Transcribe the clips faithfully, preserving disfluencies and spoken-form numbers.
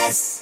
S.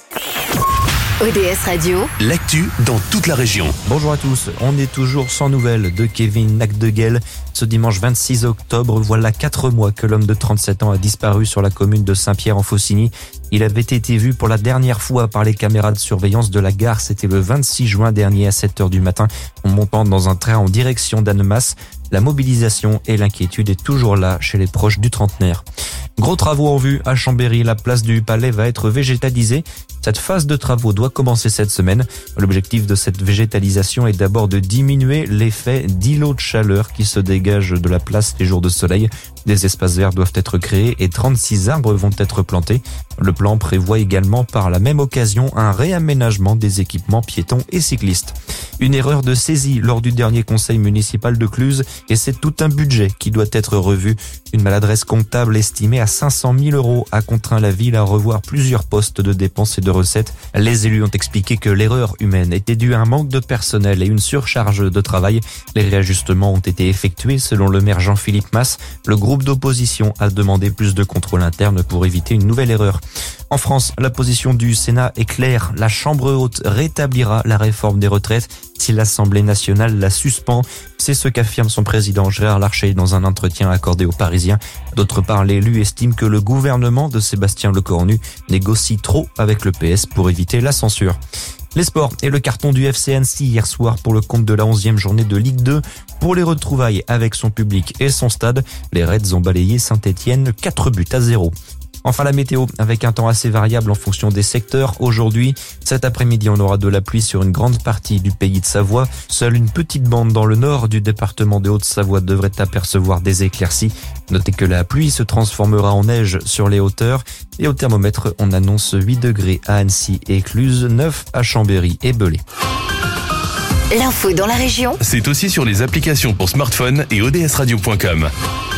O D S Radio, l'actu dans toute la région. Bonjour à tous, on est toujours sans nouvelles de Kevin Nakdegel. Ce dimanche vingt-six octobre, voilà quatre mois que l'homme de trente-sept ans a disparu sur la commune de Saint-Pierre-en-Faucigny. Il avait été vu pour la dernière fois par les caméras de surveillance de la gare. C'était le vingt-six juin dernier à sept heures du matin, en montant dans un train en direction d'Annemasse. La mobilisation et l'inquiétude est toujours là chez les proches du trentenaire. Gros travaux en vue à Chambéry, la place du Palais va être végétalisée. Cette phase de travaux doit commencer cette semaine. L'objectif de cette végétalisation est d'abord de diminuer l'effet d'îlot de chaleur qui se dégage de la place les jours de soleil. Des espaces verts doivent être créés et trente-six arbres vont être plantés. Le plan prévoit également par la même occasion un réaménagement des équipements piétons et cyclistes. Une erreur de saisie lors du dernier conseil municipal de Cluse et c'est tout un budget qui doit être revu. Une maladresse comptable estimée à cinq cent mille euros a contraint la ville à revoir plusieurs postes de dépenses et de recettes. Les élus ont expliqué que l'erreur humaine était due à un manque de personnel et une surcharge de travail. Les réajustements ont été effectués selon le maire Jean-Philippe Masse. Le groupe d'opposition a demandé plus de contrôle interne pour éviter une nouvelle erreur. En France, la position du Sénat est claire. La Chambre haute rétablira la réforme des retraites si l'Assemblée nationale la suspend. C'est ce qu'affirme son président Gérard Larcher dans un entretien accordé aux Parisiens. D'autre part, l'élu estime que le gouvernement de Sébastien Lecornu négocie trop avec le P S pour éviter la censure. Les sports et le carton du F C Annecy hier soir pour le compte de la onzième journée de Ligue deux. Pour les retrouvailles avec son public et son stade, les Reds ont balayé Saint-Étienne quatre buts à zéro. Enfin la météo, avec un temps assez variable en fonction des secteurs. Aujourd'hui, cet après-midi, on aura de la pluie sur une grande partie du pays de Savoie. Seule une petite bande dans le nord du département de Haute-Savoie devrait apercevoir des éclaircies. Notez que la pluie se transformera en neige sur les hauteurs. Et au thermomètre, on annonce huit degrés à Annecy et Cluse, neuf à Chambéry et Belay. l'info dans la région, C'est aussi sur les applications pour smartphone et O D S radio point com.